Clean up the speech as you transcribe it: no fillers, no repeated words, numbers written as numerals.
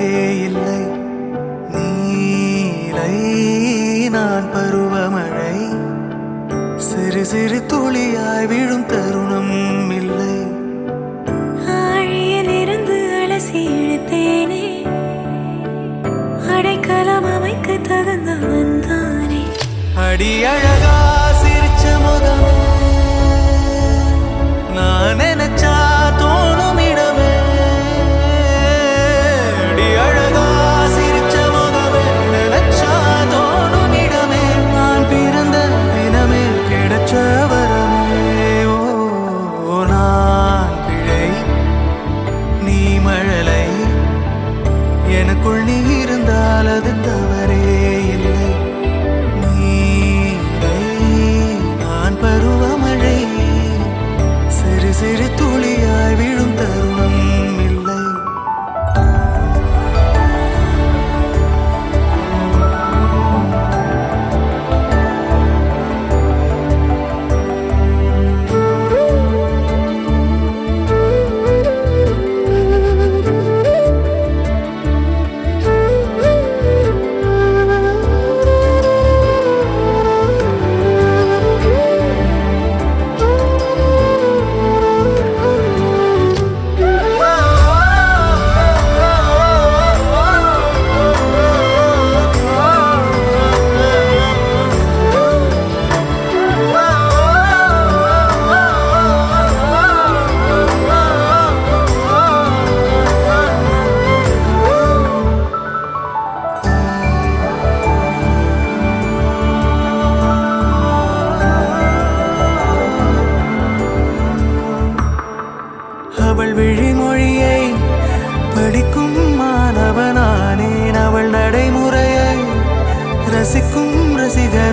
இல்லை. நீலை நான் பருவமழை, சிறு சிறு துளியாய் விழும் தருணம் இல்லை. ஆழியில் இருந்து அலசி இழுத்தேனே, அடைக்கலம் அமைக்க தகுந்தவன் தானே. அடி அழகா சிரிச்ச முகமே, நான் நினைச்சா தோணும் இடமே. அடி அழகா சிரிச்ச முகமே, நினைச்சா தோணும் இடமே. நான் பிறந்த தினமே கிடைச்ச வரமே. ஓ நான் பிழை, நீ மழலை, எனக்குள் நீ இருந்தால் அது தவறே இல்லை. பருவமழை, சிறு சிறு துளியாய் விழும் தருணம் இல்லை. அவள் விழிமொழியை படிக்கும் மாணவனானேன், அவள் நடைமுறையை ரசிக்கும் ரசிகர்